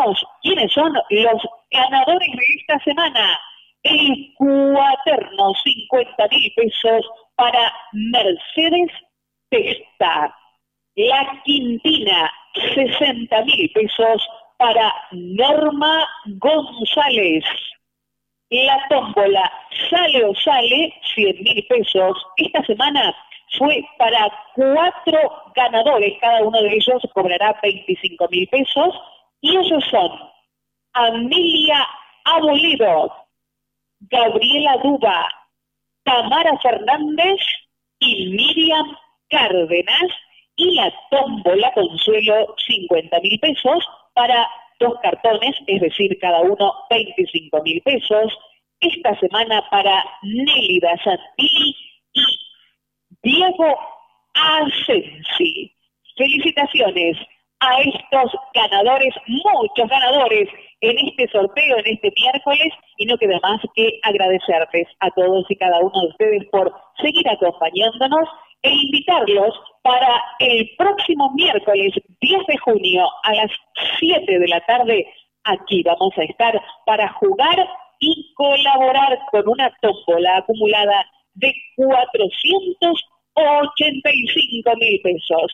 decimos quiénes son los ganadores de esta semana. El cuaterno, 50.000 pesos para Mercedes Testa. La quintina, 60.000 pesos para Norma González. La tómbola sale o sale, 100.000 pesos. Esta semana fue para 4 ganadores, cada uno de ellos cobrará 25.000 pesos. Y ellos son Amelia Abolido, Gabriela Duba, Tamara Fernández y Miriam Cárdenas. Y la tómbola consuelo, 50.000 pesos para 2 cartones, es decir, cada uno 25.000 pesos. Esta semana para Nélida Santilli y Diego Asensi. Felicitaciones a estos ganadores, muchos ganadores en este sorteo, en este miércoles, y no queda más que agradecerles a todos y cada uno de ustedes por seguir acompañándonos e invitarlos para el próximo miércoles 10 de junio a las 7 de la tarde. Aquí vamos a estar para jugar y colaborar con una tómbola acumulada de 485.000 pesos.